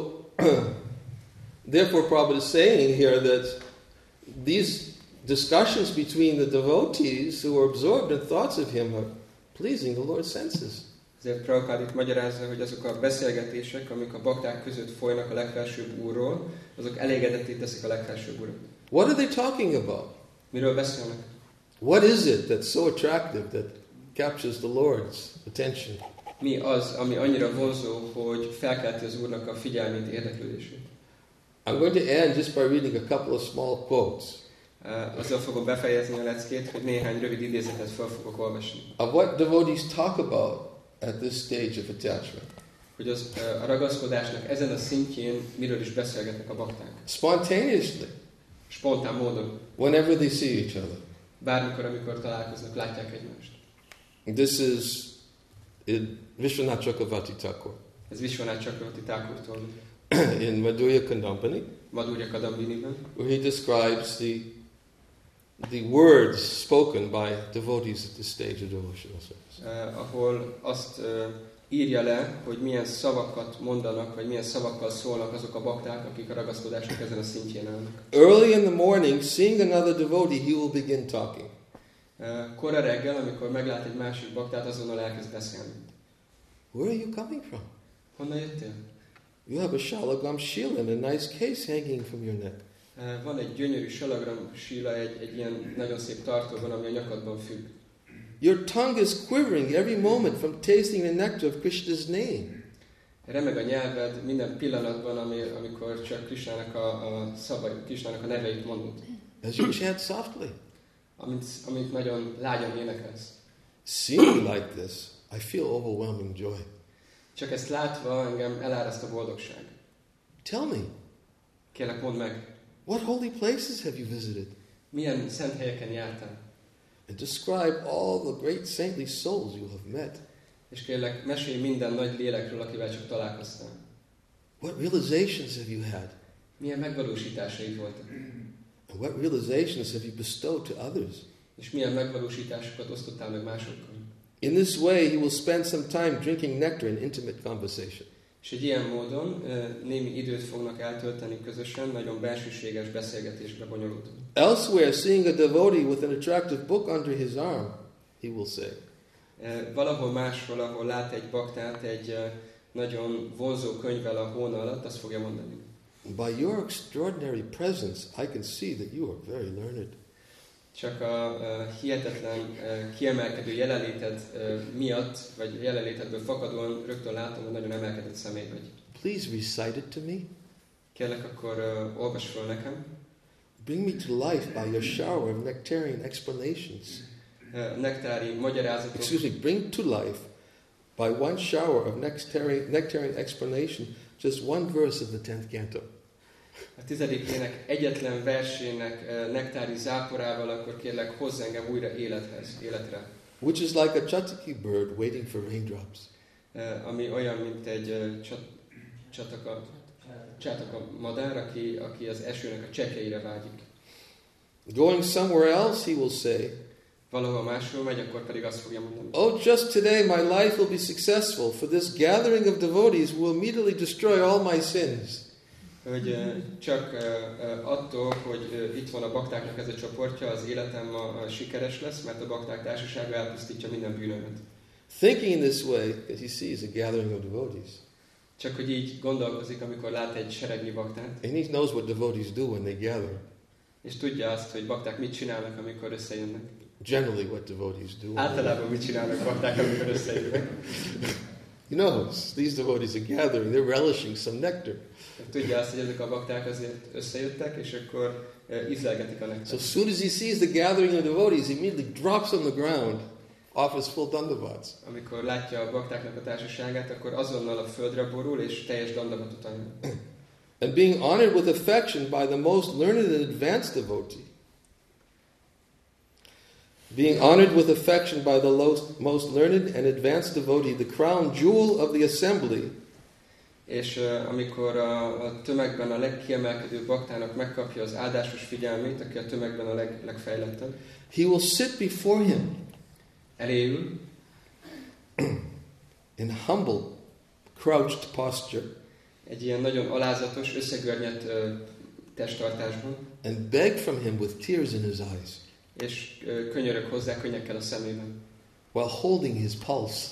therefore, Prabhupada is saying here that these discussions between the devotees who are absorbed in thoughts of him are pleasing the Lord's senses. Ezért Prabhupada itt magyarázza, hogy azok a beszélgetések, amik a bakták között folynak a legfelsőbb Úrról, azok elégedetté teszik a legfelsőbb Urat. What are they talking about? Miről beszélnek? What is it that's so attractive that captures the Lord's attention? Mi az, ami annyira vonzó, hogy felkelti az Úrnak a figyelmét, érdeklődését? I'm going to end just by reading a couple of small quotes Uh, azzal fogom befejezni a leckét, hogy néhány rövid idézetet fel fogok olvasni. of what devotees talk about at this stage of attachment. Hogy az, uh, a ragaszkodásnak ezen a szintjén miről is beszélgetnek a bakták. Spontaneously, Spontán módon. whenever they see each other. Bármikor, amikor találkoznak, látják egymást. This is in Vishwanath Chakravarti Thakur Ez Vishwanath Chakravarti Thakurtól, in Madhurya Kandampani, Madhurya Kadambiniben, where he describes the the words spoken by devotees at this stage of devotional service. uh, ahol azt uh, írja le, hogy milyen szavakat mondanak, vagy milyen szavakkal szólnak azok a bakták, akik a ragaszkodásnak ezen a szintjén állnak. Early in the morning, seeing another devotee, he will begin talking. Uh, kora reggel, amikor meglát egy másik baktát, azonnal elkezd beszélni. Where are you coming from? Honnan jöttél? You have a shalagam shila and a nice case hanging from your neck. Uh, van egy gyönyörű salagram síla, egy, egy ilyen nagyon szép tartóban, ami a nyakadban függ. Your tongue is quivering every moment from tasting the nectar of Krishna's name. Remeg a nyelved minden pillanatban, ami, amikor csak Krishnának a, a szavai, Krishnának a neveit mondod. As you chant softly. Amit, amit nagyon lágyan énekelsz. Seeing like this, I feel overwhelming joy. Csak ezt látva engem eláraszt a boldogság. Tell me, Kérlek, mondd meg, what holy places have you visited? milyen szent helyeken jártál? And describe all the great saintly souls you have met. És kérlek, mesélj minden nagy lélekről, akivel csak találkoztál. What realizations have you had? Milyen megvalósításaid voltak? And what realizations have you bestowed to others? És milyen megvalósításokat osztottál meg másokkal? In this way, you will spend some time drinking nectar in intimate conversation. És egy ilyen módon némi időt fognak eltölteni közösen, nagyon bensőséges beszélgetésbe bonyolultan. Elsewhere, seeing a devotee with an attractive book under his arm, he will say, Valahol máshol, ahol lát egy baktát egy nagyon vonzó könyvvel a hóna alatt, azt fogja mondani. by your extraordinary presence, I can see that you are very learned. Csak a, a hihetetlen, a kiemelkedő jelenléted miatt, vagy jelenlétedből fakadóan rögtön látom, hogy nagyon emelkedett személy vagy. Please recite it to me. Kérlek, akkor uh, olvasd fel nekem. Bring me to life by your shower of nectarian explanations. Uh, nektári magyarázatok. Excuse me, bring to life by one shower of nectarian, nectarian explanation just one verse of the tenth canto. A tizedik ének egyetlen versének uh, nektári záporával, akkor kérlek, hozz engem újra élethez, életre. Which is like a chataki bird waiting for raindrops. Uh, ami olyan, mint egy uh, csat, csataka, csataka madár, aki, aki az esőnek a csekeire vágyik. Going somewhere else, he will say, Valahol máshol megy, akkor pedig azt fogja mondani. oh, just today my life will be successful, for this gathering of devotees will immediately destroy all my sins. Hogy uh, csak uh, uh, attól, hogy uh, itt van a baktáknak ez a csoportja, az életem ma uh, sikeres lesz, mert a bakták társasága elpusztítja minden bűnömet. Thinking in this way, because he sees a gathering of devotees. Csak hogy így gondolkozik, amikor lát egy seregnyi baktát, And he knows what devotees do when they gather. és tudja azt, hogy bakták mit csinálnak, amikor összejönnek. Generally what devotees do. Általában mit csinálnak bakták, amikor összejönnek. He knows these devotees are gathering, they're relishing some nectar. Tudja azt, hogy ezek a bakták azért összejöttek, és akkor uh, ízlelgetik a So nektart. as soon as he sees the gathering of devotees, he immediately drops on the ground, offers full dandavats. Amikor látja a baktáknak a társaságát, akkor azonnal a földre borul, és teljes dandavatot ajánl. And being honored with affection by the most learned and advanced devotee. Being honored with affection by the lo- most learned and advanced devotee, the crown jewel of the assembly, És uh, amikor a, a tömegben a legkiemelkedőbb baktának megkapja az áldásos figyelmét, aki a tömegben a leg, legfejlettebb, he will sit before him eléül, in humble, crouched posture, egy ilyen nagyon alázatos, összegörnyedt uh, testtartásban, and beg from him with tears in his eyes, és uh, könyörög hozzá könnyekkel a szemében, while holding his pulse.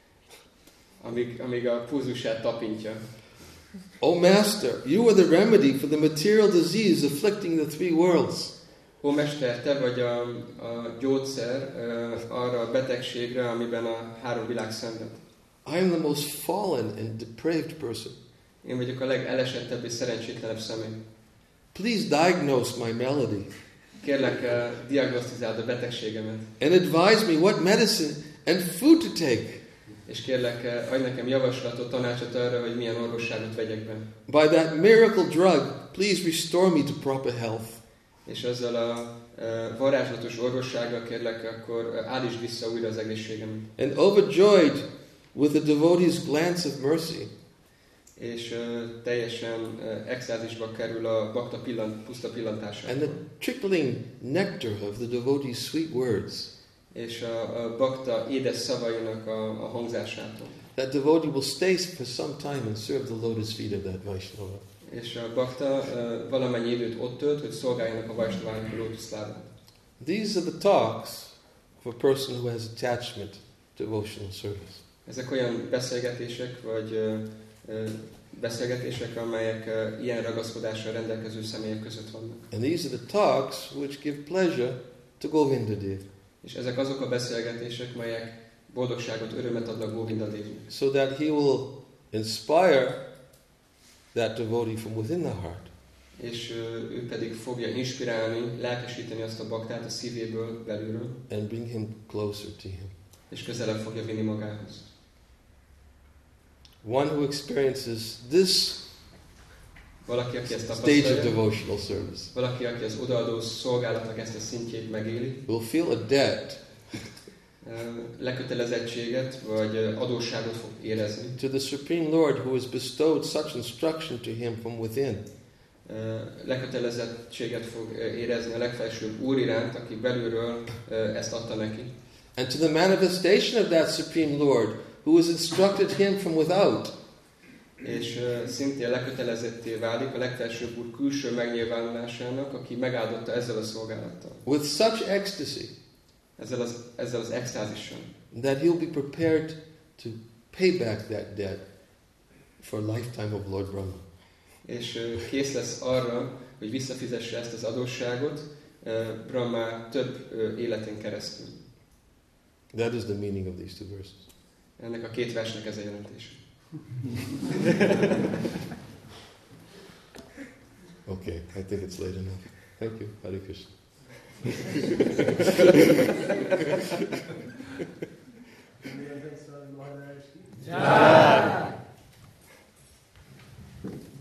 amíg, amíg a pulzusát tapintja. O Master, you are the remedy for the material disease afflicting the three worlds. Ó Mester, te vagy a, a gyógyszer uh, arra a betegségre, amiben a három világ szenved. I am the most fallen and depraved person. Én vagyok a legelesettebb és szerencsétlenebb személy. Please diagnose my malady Kérlek, uh, diagnosztizáld a betegségemet, and advise me what medicine and food to take. és kérlek, uh, adj nekem javaslatot, tanácsot arra, hogy milyen orvosságot vegyek be. By that miracle drug, please restore me to proper health. És ezzel a uh, varázslatos orvossággal kérlek, akkor uh, állítsd vissza újra az egészségemet. And overjoyed with the devotee's glance of mercy, És uh, teljesen uh, extázisba kerül a bakta pillant, puszta pillantása. and the trickling nectar of the devotee's sweet words. És a, a bakta édes szavainak a, a hangzásától. That devotee will stay for some time and serve the lotus feet of that Vaishnava. És a bakta uh, valamennyi időt ott tölt, hogy szolgáljanak a Vaisnavának a lótuszlábát. These are the talks of a person who has attachment to devotional service. Ezek olyan beszélgetések, vagy uh, uh, beszélgetések, amelyek uh, ilyen ragaszkodással rendelkező személyek között vannak. And these are the talks which give pleasure to Govindadev, És ezek azok a beszélgetések, melyek boldogságot, örömet adnak Govindadevnek. so that he will inspire that devotee from within the heart. És uh, ő pedig fogja inspirálni, lelkesíteni azt a baktát a szívéből, belülről, And bring him closer to him. és közelebb fogja vinni magához. One who experiences this Valaki, aki ezt stage of tapasztalja, devotional service, valaki, aki az odaadó szolgálatnak ezt a szintjét megéli, will feel a debt lekötelezettséget vagy adósságot fog érezni. to the Supreme Lord who has bestowed such instruction to him from within. Lekötelezettséget fog érezni a legfelsőbb Úr iránt, aki belülről ezt adta neki. And to the manifestation of that Supreme Lord who has instructed him from without. És uh, szintén lekötelezetté válik a legfelsőbb Úr külső megnyilvánulásának, aki megáldotta ezzel a szolgálattal. With such ecstasy Ezzel az, ezzel az extázissal. that he'll be prepared to pay back that debt for a lifetime of Lord Brahma. És uh, kész lesz arra, hogy visszafizesse ezt az adósságot uh, Brahma több uh, életén keresztül. That is the meaning of these two verses. Ennek a két versnek ez a jelentés. Okay, I think it's late enough. Thank you. Hare Krishna. Jai!